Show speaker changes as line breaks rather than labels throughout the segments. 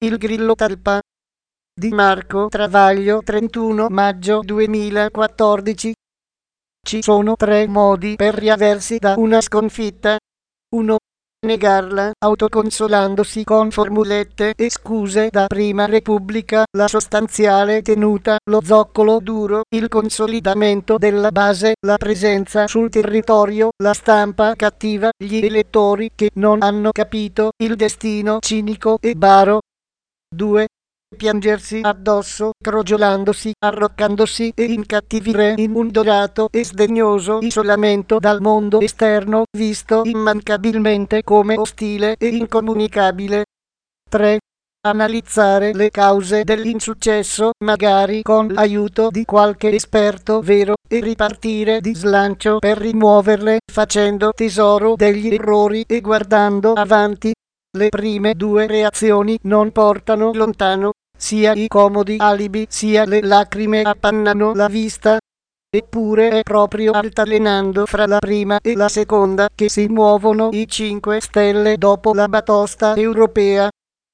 Il Grillo Talpa di Marco Travaglio, 31 maggio 2014. Ci sono 3 modi per riaversi da una sconfitta. 1. Negarla, autoconsolandosi con formulette e scuse da Prima Repubblica, la sostanziale tenuta, lo zoccolo duro, il consolidamento della base, la presenza sul territorio, la stampa cattiva, gli elettori che non hanno capito il destino cinico e baro. 2. Piangersi addosso, crogiolandosi, arroccandosi e incattivire in un dorato e sdegnoso isolamento dal mondo esterno, visto immancabilmente come ostile e incomunicabile. 3. Analizzare le cause dell'insuccesso, magari con l'aiuto di qualche esperto vero, e ripartire di slancio per rimuoverle, facendo tesoro degli errori e guardando avanti. Le prime 2 reazioni non portano lontano, sia i comodi alibi sia le lacrime appannano la vista. Eppure è proprio altalenando fra la prima e la seconda che si muovono i 5 Stelle dopo la batosta europea.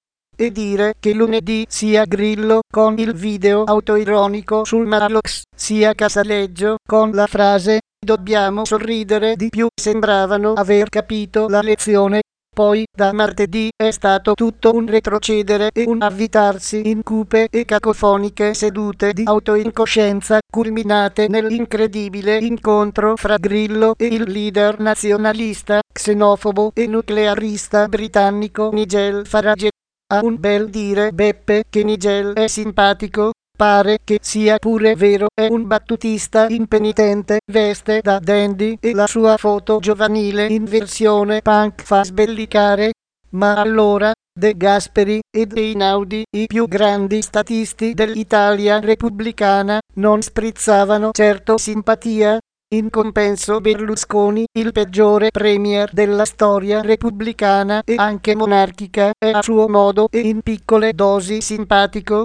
E dire che lunedì sia Grillo con il video autoironico sul Maalox, sia Casaleggio con la frase "dobbiamo sorridere di più" sembravano aver capito la lezione. Poi, da martedì, è stato tutto un retrocedere e un avvitarsi in cupe e cacofoniche sedute di autoincoscienza, culminate nell'incredibile incontro fra Grillo e il leader nazionalista, xenofobo e nuclearista britannico Nigel Farage. A un bel dire Beppe che Nigel è simpatico. Pare che sia pure vero, è un battutista impenitente, veste da dandy e la sua foto giovanile in versione punk fa sbellicare. Ma allora, De Gasperi ed Einaudi, i più grandi statisti dell'Italia repubblicana, non sprizzavano certo simpatia. In compenso Berlusconi, il peggiore premier della storia repubblicana e anche monarchica, è a suo modo e in piccole dosi simpatico.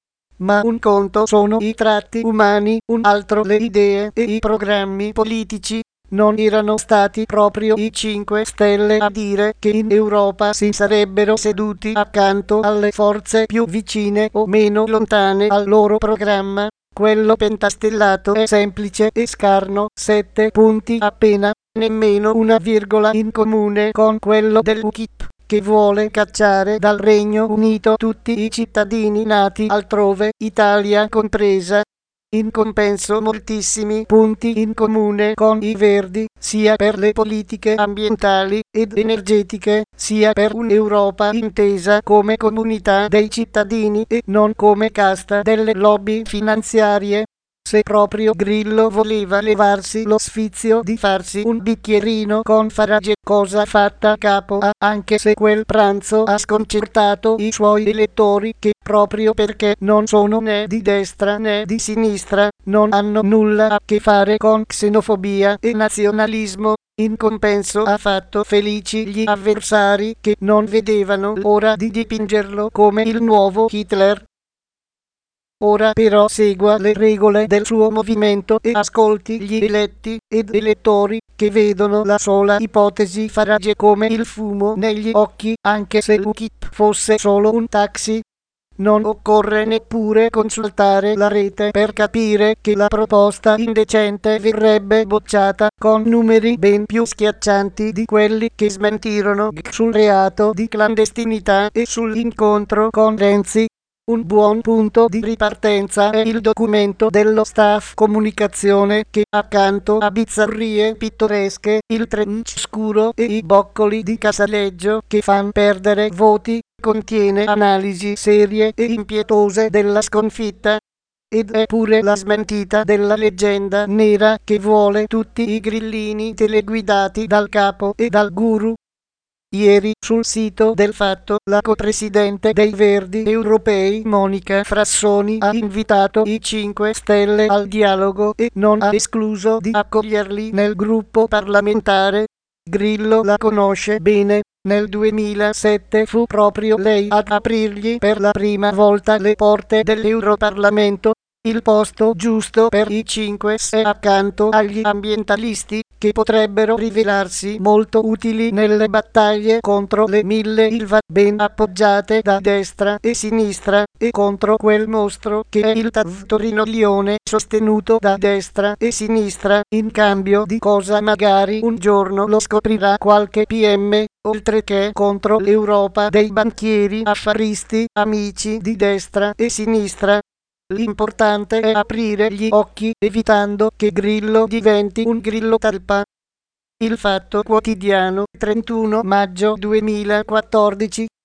Ma un conto sono i tratti umani, un altro le idee e i programmi politici. Non erano stati proprio i 5 Stelle a dire che in Europa si sarebbero seduti accanto alle forze più vicine o meno lontane al loro programma. Quello pentastellato è semplice e scarno, 7 punti appena, nemmeno una virgola in comune con quello dell'UKIP, che vuole cacciare dal Regno Unito tutti i cittadini nati altrove, Italia compresa. In compenso moltissimi punti in comune con i Verdi, sia per le politiche ambientali ed energetiche, sia per un'Europa intesa come comunità dei cittadini e non come casta delle lobby finanziarie. Se proprio Grillo voleva levarsi lo sfizio di farsi un bicchierino con Farage, cosa fatta capo a, anche se quel pranzo ha sconcertato i suoi elettori che, proprio perché non sono né di destra né di sinistra, non hanno nulla a che fare con xenofobia e nazionalismo. In compenso ha fatto felici gli avversari che non vedevano l'ora di dipingerlo come il nuovo Hitler. Ora però segua le regole del suo movimento e ascolti gli eletti ed elettori che vedono la sola ipotesi Farage come il fumo negli occhi, anche se l'UKIP fosse solo un taxi. Non occorre neppure consultare la rete per capire che la proposta indecente verrebbe bocciata con numeri ben più schiaccianti di quelli che smentirono sul reato di clandestinità e sull'incontro con Renzi. Un buon punto di ripartenza è il documento dello staff comunicazione che, accanto a bizzarrie pittoresche, il trench scuro e i boccoli di Casaleggio che fan perdere voti, contiene analisi serie e impietose della sconfitta. Ed è pure la smentita della leggenda nera che vuole tutti i grillini teleguidati dal capo e dal guru. Ieri, sul sito del Fatto, la copresidente dei Verdi Europei Monica Frassoni ha invitato i 5 Stelle al dialogo e non ha escluso di accoglierli nel gruppo parlamentare. Grillo la conosce bene. Nel 2007 fu proprio lei ad aprirgli per la prima volta le porte dell'Europarlamento. Il posto giusto per i 5 è accanto agli ambientalisti, che potrebbero rivelarsi molto utili nelle battaglie contro le 1000 ILVA ben appoggiate da destra e sinistra, e contro quel mostro che è il TAV Torino Lione, sostenuto da destra e sinistra, in cambio di cosa magari un giorno lo scoprirà qualche PM, oltre che contro l'Europa dei banchieri affaristi, amici di destra e sinistra. L'importante è aprire gli occhi, evitando che Grillo diventi un grillo talpa. Il Fatto Quotidiano, 31 maggio 2014.